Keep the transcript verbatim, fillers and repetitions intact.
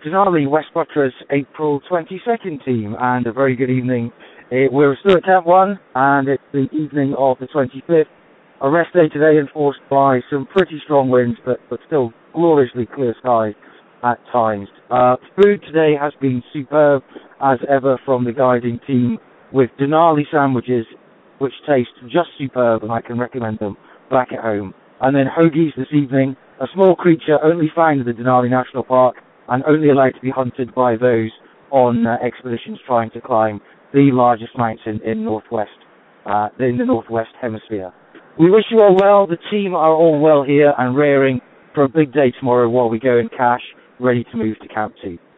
Denali West Buttress April twenty-second team, and a very good evening. Uh, we're still at Camp one, and it's the evening of the twenty-fifth. A rest day today enforced by some pretty strong winds, but, but still gloriously clear skies at times. Uh, food today has been superb, as ever, from the guiding team, with Denali sandwiches, which taste just superb, and I can recommend them back at home. And then hoagies this evening, a small creature only found in the Denali National Park and only allowed to be hunted by those on uh, expeditions trying to climb the largest mountain in northwest, uh, in the northwest hemisphere. We wish you all well. The team are all well here and raring for a big day tomorrow while we go in cash, ready to move to Camp two.